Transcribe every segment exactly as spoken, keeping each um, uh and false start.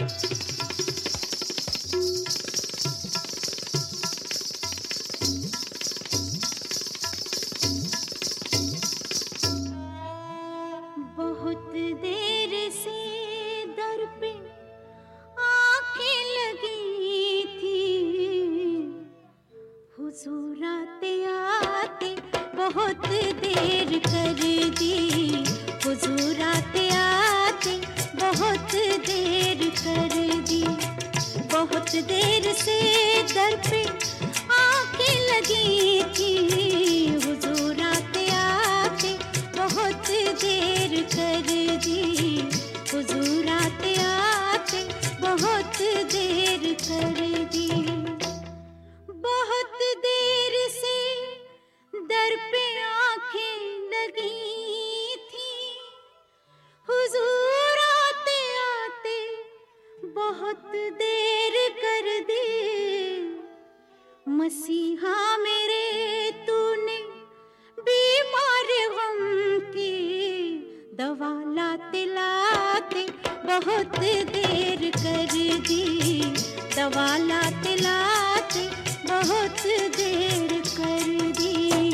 बहुत देर से दर पे आंखें लगी थी, हुजूर आते आते बहुत देर कर दी, हुजूर आते आते बहुत देर कर दी। बहुत देर से दर पे आंखें लगी थी, हुजूर आते आते बहुत देर कर दी, हुजूर आते आते बहुत देर कर दी। बहुत देर से दर पे आंखें लगी थी, हुजूर आते आते बहुत देर कर दी। मसीहा मेरे तूने बीमार गम की दवा लाते लाते बहुत देर कर दी, दवा लाते लाते बहुत देर कर दी।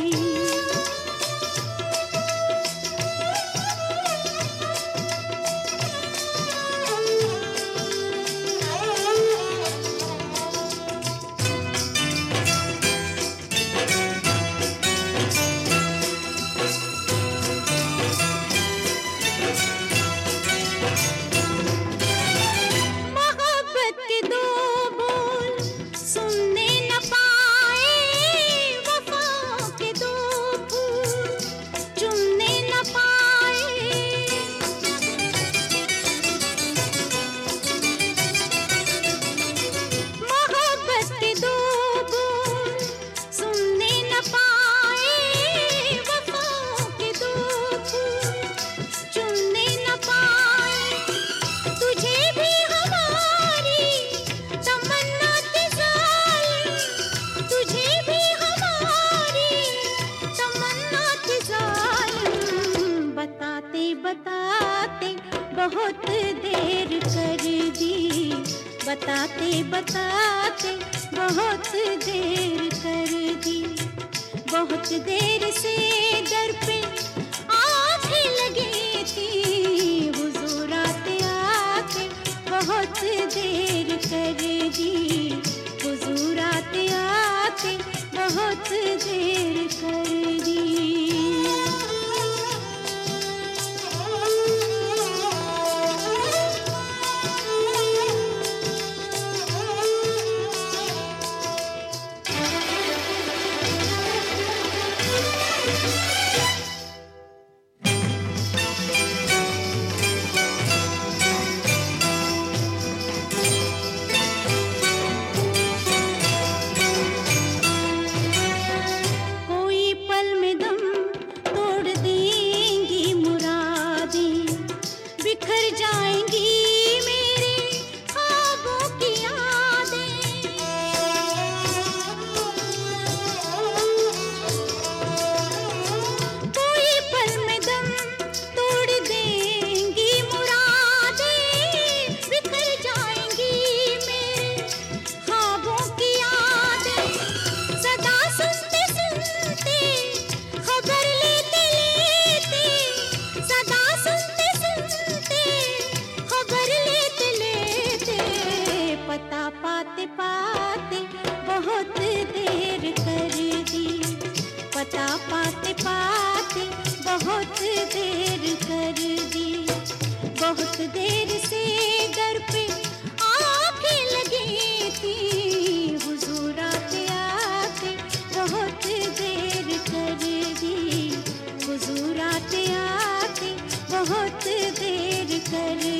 बहुत देर कर दी, बताते बताते बहुत देर कर दी। बहुत देर से दर पे आंखें लगी थी, हुजूर आते आते बहुत देर कर दी, हुजूर आते आते बहुत देर कर दी। पता पाते पाते बहुत देर कर दी। बहुत देर से दर पे आंखें लगी थी, हुजूर आते आते बहुत देर कर दी, हुजूर आते आते बहुत देर कर